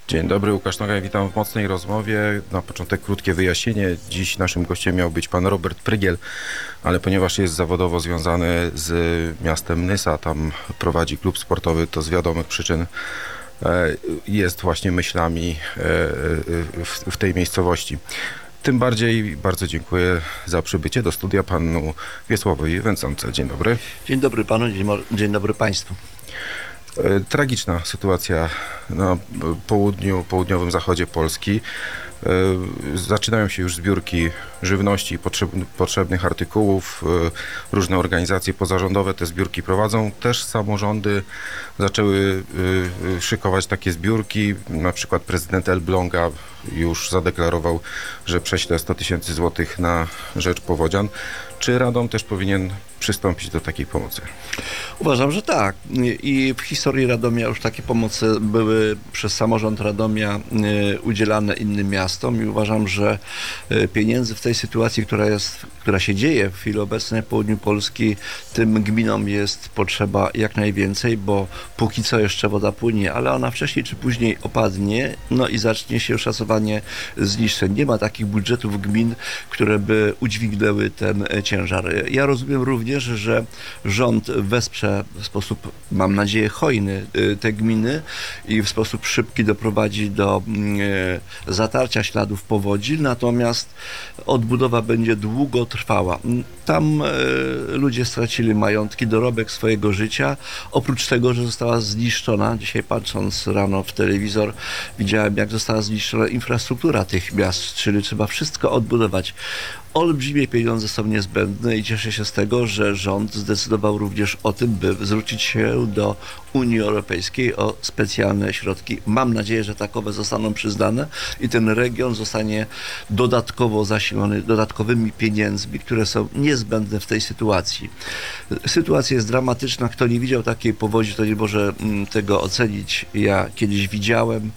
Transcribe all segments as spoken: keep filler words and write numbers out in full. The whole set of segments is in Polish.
Dzień dobry, Łukasz Nogaj, witam w Mocnej Rozmowie. Na początek krótkie wyjaśnienie. Dziś naszym gościem miał być pan Robert Prygiel, ale ponieważ jest zawodowo związany z miastem Nysa, tam prowadzi klub sportowy, to z wiadomych przyczyn jest właśnie myślami w, w tej miejscowości. Tym bardziej bardzo dziękuję za przybycie do studia panu Wiesławowi Węcące. Dzień dobry. Dzień dobry panu, dzień, dzień dobry państwu. Tragiczna sytuacja na południu, południowym zachodzie Polski. Zaczynają się już zbiórki żywności, potrzebnych artykułów. Różne organizacje pozarządowe te zbiórki prowadzą. Też samorządy zaczęły szykować takie zbiórki. Na przykład prezydent Elbląga już zadeklarował, że prześle sto tysięcy złotych na rzecz powodzian. Czy Radom też powinien przystąpić do takiej pomocy? Uważam, że tak. I w historii Radomia już takie pomocy były przez samorząd Radomia udzielane innym miastom i uważam, że pieniędzy w tej sytuacji, która jest, która się dzieje w chwili obecnej w południu Polski, tym gminom jest potrzeba jak najwięcej, bo póki co jeszcze woda płynie, ale ona wcześniej czy później opadnie, no i zacznie się szacowanie zniszczeń. Nie ma takich budżetów gmin, które by udźwignęły ten ciężar. Ja rozumiem również, że rząd wesprze w sposób, mam nadzieję, hojny te gminy i w sposób szybki doprowadzi do zatarcia śladów powodzi, natomiast odbudowa będzie długo trwała. Tam ludzie stracili majątki, dorobek swojego życia, oprócz tego, że została zniszczona, dzisiaj patrząc rano w telewizor, widziałem, jak została zniszczona infrastruktura tych miast, czyli trzeba wszystko odbudować. Olbrzymie pieniądze są niezbędne i cieszę się z tego, że rząd zdecydował również o tym, by zwrócić się do Unii Europejskiej o specjalne środki. Mam nadzieję, że takowe zostaną przyznane i ten region zostanie dodatkowo zasilony dodatkowymi pieniędzmi, które są niezbędne w tej sytuacji. Sytuacja jest dramatyczna. Kto nie widział takiej powodzi, to nie może tego ocenić. Ja kiedyś widziałem,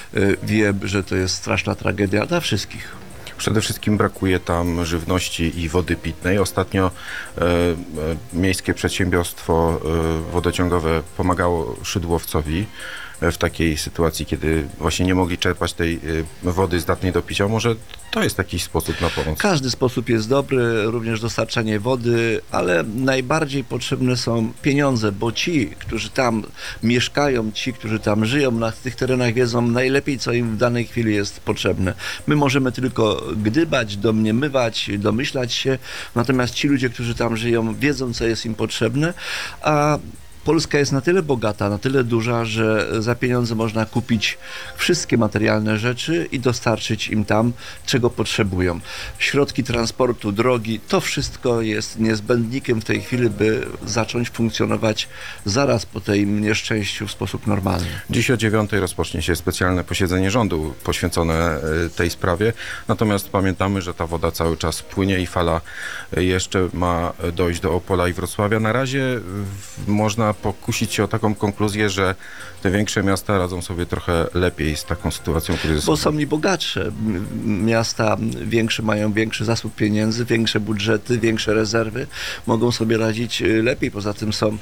wiem, że to jest straszna tragedia dla wszystkich. Przede wszystkim brakuje tam żywności i wody pitnej. Ostatnio e, e, miejskie przedsiębiorstwo e, wodociągowe pomagało Szydłowcowi w takiej sytuacji, kiedy właśnie nie mogli czerpać tej wody zdatnej do picia. Może to jest jakiś sposób na pomoc? Każdy sposób jest dobry, również dostarczanie wody, ale najbardziej potrzebne są pieniądze, bo ci, którzy tam mieszkają, ci, którzy tam żyją na tych terenach, wiedzą najlepiej, co im w danej chwili jest potrzebne. My możemy tylko gdybać, domniemywać, domyślać się, natomiast ci ludzie, którzy tam żyją, wiedzą, co jest im potrzebne, a Polska jest na tyle bogata, na tyle duża, że za pieniądze można kupić wszystkie materialne rzeczy i dostarczyć im tam, czego potrzebują. Środki transportu, drogi, to wszystko jest niezbędnikiem w tej chwili, by zacząć funkcjonować zaraz po tym nieszczęściu w sposób normalny. Dziś o dziewiątej rozpocznie się specjalne posiedzenie rządu poświęcone tej sprawie, natomiast pamiętamy, że ta woda cały czas płynie i fala jeszcze ma dojść do Opola i Wrocławia. Na razie można pokusić się o taką konkluzję, że te większe miasta radzą sobie trochę lepiej z taką sytuacją kryzysową. Bo są i bogatsze. Miasta większe mają większy zasób pieniędzy, większe budżety, większe rezerwy. Mogą sobie radzić lepiej. Poza tym są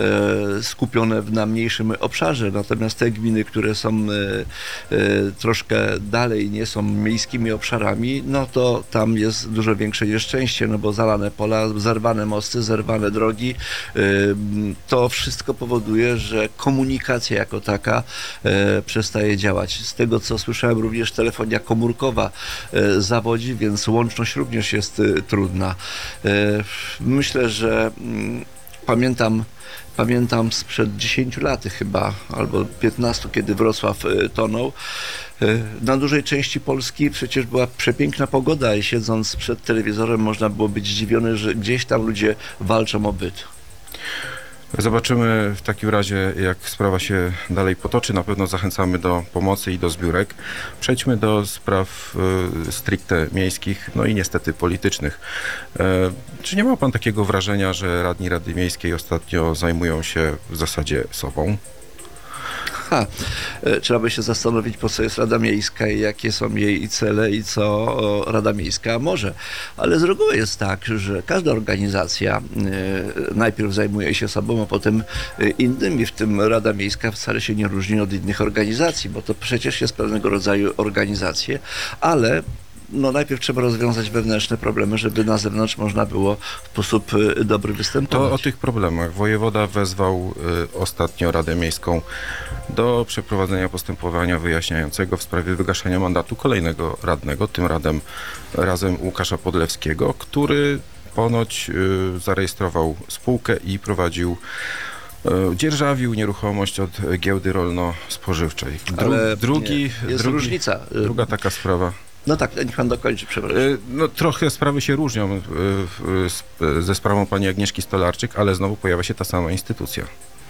e, skupione na mniejszym obszarze. Natomiast te gminy, które są e, e, troszkę dalej, nie są miejskimi obszarami, no to tam jest dużo większe nieszczęście, no bo zalane pola, zerwane mosty, zerwane drogi. E, to wszystko powoduje, że komunikacja jako taka e, przestaje działać. Z tego, co słyszałem, również telefonia komórkowa e, zawodzi, więc łączność również jest e, trudna. E, myślę, że m, pamiętam Pamiętam sprzed dziesięciu lat chyba, albo piętnastu, kiedy Wrocław e, tonął. E, na dużej części Polski przecież była przepiękna pogoda i siedząc przed telewizorem można było być zdziwiony, że gdzieś tam ludzie walczą o byt. Zobaczymy w takim razie, jak sprawa się dalej potoczy. Na pewno zachęcamy do pomocy i do zbiórek. Przejdźmy do spraw y, stricte miejskich, no i niestety politycznych. E, czy nie ma pan takiego wrażenia, że radni Rady Miejskiej ostatnio zajmują się w zasadzie sobą? Ha, e, trzeba by się zastanowić, po co jest Rada Miejska i jakie są jej cele i co o, Rada Miejska może. Ale z reguły jest tak, że każda organizacja e, najpierw zajmuje się sobą, a potem e, innymi, w tym Rada Miejska wcale się nie różni od innych organizacji, bo to przecież jest pewnego rodzaju organizacje, ale no najpierw trzeba rozwiązać wewnętrzne problemy, żeby na zewnątrz można było w sposób e, dobry występować. To o tych problemach. Wojewoda wezwał y, ostatnio Radę Miejską do przeprowadzenia postępowania wyjaśniającego w sprawie wygaszenia mandatu kolejnego radnego, tym radem, razem Łukasza Podlewskiego, który ponoć y, zarejestrował spółkę i prowadził, y, dzierżawił nieruchomość od giełdy rolno-spożywczej. Dru, Ale drugi, jest drugi, różnica. Druga taka sprawa. No tak, niech pan dokończy, przepraszam. Y, No, trochę sprawy się różnią y, y, z- ze sprawą pani Agnieszki Stolarczyk, ale znowu pojawia się ta sama instytucja.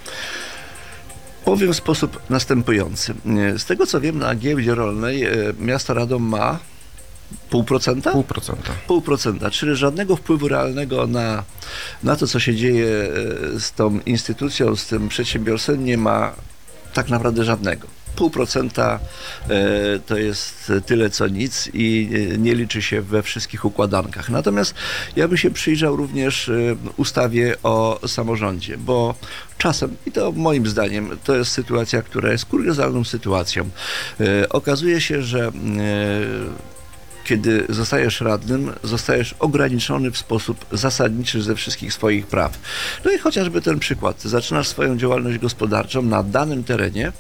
Powiem w sposób następujący. Z tego co wiem, na giełdzie rolnej e, miasto Radom ma pół procenta? Pół procenta. Pół procenta, czyli żadnego wpływu realnego na, na to, co się dzieje e, z tą instytucją, z tym przedsiębiorstwem nie ma tak naprawdę żadnego. Pół procenta e, to jest tyle co nic i e, nie liczy się we wszystkich układankach. Natomiast ja bym się przyjrzał również e, ustawie o samorządzie, bo czasem, i to moim zdaniem, to jest sytuacja, która jest kuriozalną sytuacją. E, okazuje się, że e, kiedy zostajesz radnym, zostajesz ograniczony w sposób zasadniczy ze wszystkich swoich praw. No i chociażby ten przykład. Zaczynasz swoją działalność gospodarczą na danym terenie.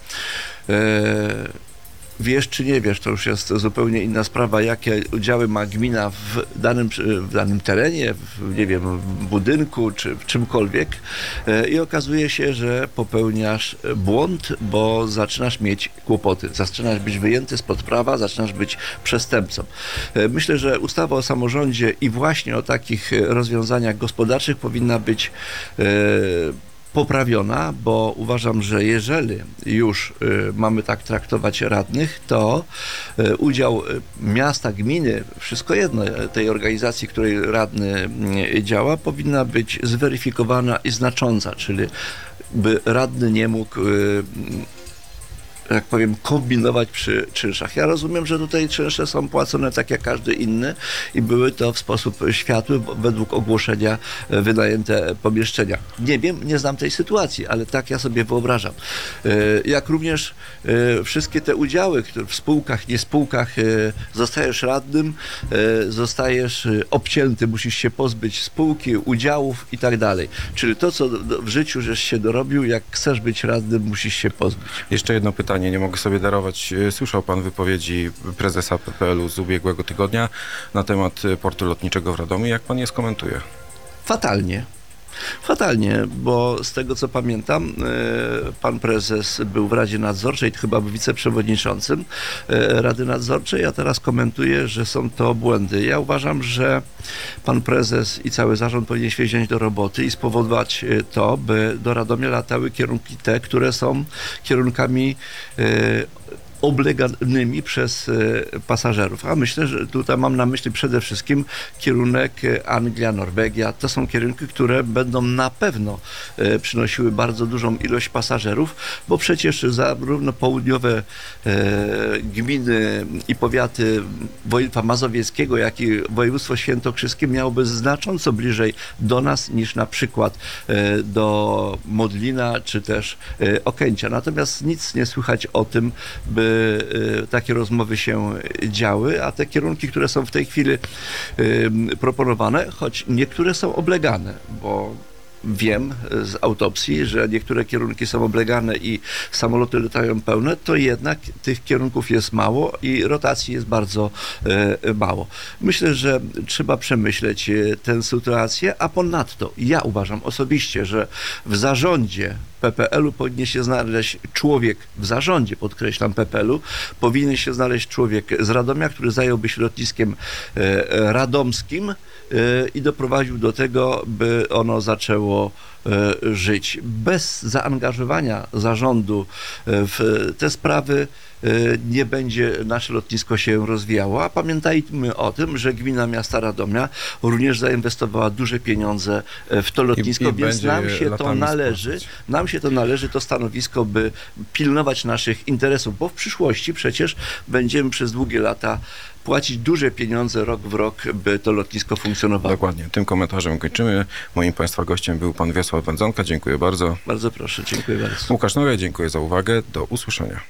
E, Wiesz czy nie wiesz, to już jest zupełnie inna sprawa, jakie udziały ma gmina w danym, w danym terenie, w, nie wiem, w budynku czy w czymkolwiek e, i okazuje się, że popełniasz błąd, bo zaczynasz mieć kłopoty, zaczynasz być wyjęty spod prawa, zaczynasz być przestępcą. E, Myślę, że ustawa o samorządzie i właśnie o takich rozwiązaniach gospodarczych powinna być e, poprawiona, bo uważam, że jeżeli już y, mamy tak traktować radnych, to y, udział y, miasta, gminy, wszystko jedno, y, tej organizacji, której radny y, działa, powinna być zweryfikowana i znacząca, czyli by radny nie mógł y, jak powiem, kombinować przy czynszach. Ja rozumiem, że tutaj czynsze są płacone tak jak każdy inny i były to w sposób światły, bo według ogłoszenia e, wynajęte pomieszczenia. Nie wiem, nie znam tej sytuacji, ale tak ja sobie wyobrażam. E, Jak również e, wszystkie te udziały, które w spółkach, nie spółkach, e, zostajesz radnym, e, zostajesz e, obcięty, musisz się pozbyć spółki, udziałów i tak dalej. Czyli to, co do- w życiu żeś się dorobił, jak chcesz być radnym, musisz się pozbyć. Jeszcze jedno pytanie, nie mogę sobie darować. Słyszał pan wypowiedzi prezesa P P L u z ubiegłego tygodnia na temat portu lotniczego w Radomiu. Jak pan je skomentuje? Fatalnie. Fatalnie, bo z tego co pamiętam, e, pan prezes był w Radzie Nadzorczej, chyba był wiceprzewodniczącym e, Rady Nadzorczej, a teraz komentuje, że są to błędy. Ja uważam, że pan prezes i cały zarząd powinien się wziąć do roboty i spowodować e, to, by do Radomia latały kierunki te, które są kierunkami e, obleganymi przez e, pasażerów. A myślę, że tutaj mam na myśli przede wszystkim kierunek e, Anglia, Norwegia. To są kierunki, które będą na pewno e, przynosiły bardzo dużą ilość pasażerów, bo przecież zarówno południowe e, gminy i powiaty województwa mazowieckiego, jak i województwo świętokrzyskie miałoby znacząco bliżej do nas niż na przykład e, do Modlina czy też e, Okęcia. Natomiast nic nie słychać o tym, by y, takie rozmowy się działy, a te kierunki, które są w tej chwili y, proponowane, choć niektóre są oblegane, bo wiem z autopsji, że niektóre kierunki są oblegane i samoloty latają pełne, to jednak tych kierunków jest mało i rotacji jest bardzo e, mało. Myślę, że trzeba przemyśleć e, tę sytuację, a ponadto ja uważam osobiście, że w zarządzie P P L u powinien się znaleźć człowiek, w zarządzie, podkreślam, P P L u, powinien się znaleźć człowiek z Radomia, który zająłby się lotniskiem e, radomskim e, i doprowadził do tego, by ono zaczęło e, żyć. Bez zaangażowania zarządu e, w te sprawy e, nie będzie nasze lotnisko się rozwijało, a pamiętajmy o tym, że gmina miasta Radomia również zainwestowała duże pieniądze w to lotnisko, I- i więc będzie nam się to latami należy, spłacać. nam się to należy, to stanowisko, by pilnować naszych interesów, bo w przyszłości przecież będziemy przez długie lata płacić duże pieniądze rok w rok, by to lotnisko funkcjonowało. Dokładnie. Tym komentarzem kończymy. Moim Państwa gościem był pan Wiesław Wędzonka. Dziękuję bardzo. Bardzo proszę, dziękuję bardzo. Łukasz Noga, dziękuję za uwagę. Do usłyszenia.